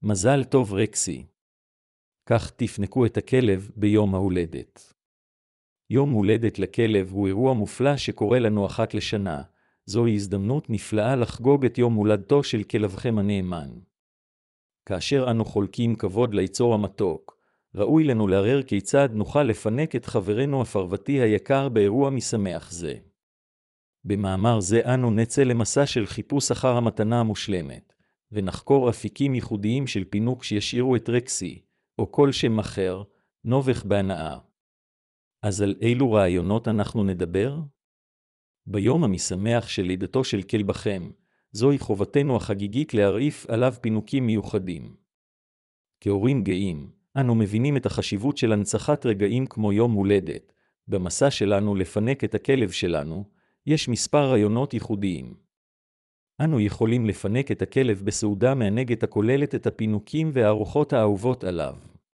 מזל טוב רקסי. כך תפנקו את הכלב ביום ההולדת. יום הולדת לכלב הוא אירוע מופלא שקורה לנו אחת לשנה. זוהי הזדמנות נפלאה לחגוג את יום הולדתו של כלבכם הנאמן. כאשר אנו חולקים כבוד ליצור המתוק, ראוי לנו לערער כיצד נוכל לפנק את חברנו הפרוותי היקר באירוע משמח זה. במאמר זה אנו נצא למסע של חיפוש אחר המתנה המושלמת, ונחקור אפיקים ייחודיים של פינוק שישאירו את רקסי, או כל שם אחר, נובח בהנאה. אז על אילו רעיונות אנחנו נדבר? ביום המשמח של לידתו של כלבכם, זוהי חובתנו החגיגית להרעיף עליו פינוקים מיוחדים. כהורים גאים, אנו מבינים את החשיבות של הנצחת רגעים כמו יום הולדת. במסע שלנו לפנק את הכלב שלנו, יש מספר רעיונות ייחודיים. אנו יכולים לפנק את הכלב בסעודה מענגת הכוללת את הפינוקים והארוחות האהובות עליו.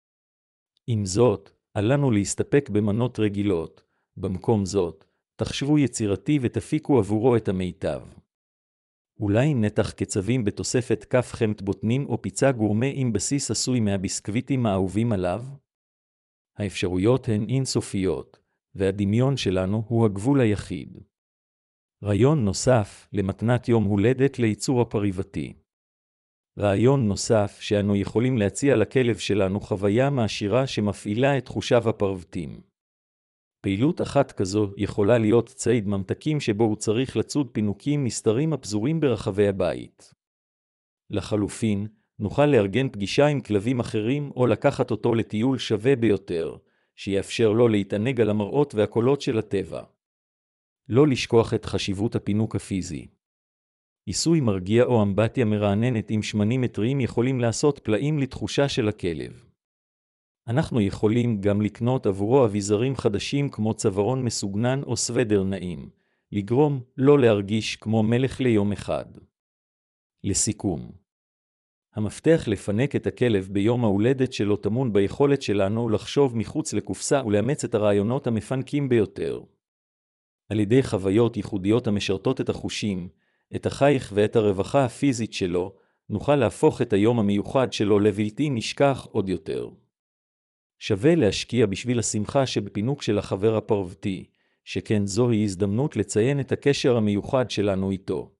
עם זאת, עלינו להסתפק במנות רגילות. במקום זאת, תחשבו יצירתי ותפיקו עבורו את המיטב. אולי נתח קצבים בתוספת כף חמת בוטנים או פיצה גורמה עם בסיס עשוי מהביסקוויטים האהובים עליו? האפשרויות הן אינסופיות, והדמיון שלנו הוא הגבול היחיד. רעיון נוסף למתנת יום הולדת ליצור הפריבתי. רעיון נוסף שאנו יכולים להציע לכלב שלנו חוויה מעשירה שמפעילה את חושיו הפרוותיים. פעילות אחת כזו יכולה להיות ציד ממתקים שבו הוא צריך לצוד פינוקים נסתרים הפזורים ברחבי הבית. לחלופין, נוכל לארגן פגישה עם כלבים אחרים או לקחת אותו לטיול שווה ביותר, שיאפשר לו להתענג על המראות והקולות של הטבע. לא לשכוח את חשיבות הפינוק הפיזי. עיסוי מרגיע או אמבטיה מרעננת עם שמנים טריים יכולים לעשות פלאים לתחושה של הכלב. אנחנו יכולים גם לקנות עבורו אביזרים חדשים כמו צווארון מסוגנן או סוודר נעים, לגרום לא להרגיש כמו מלך ליום אחד. לסיכום, המפתח לפנק את הכלב ביום ההולדת שלו טמון ביכולת שלנו לחשוב מחוץ לקופסה ולאמץ את הרעיונות המפנקים ביותר. על ידי חוויות ייחודיות המשרתות את החושים, את החייך ואת הרווחה הפיזית שלו, נוכל להפוך את היום המיוחד שלו לבלתי נשכח עוד יותר. שווה להשקיע בשביל השמחה שבפינוק של החבר הפרוותי, שכן זוהי הזדמנות לציין את הקשר המיוחד שלנו איתו.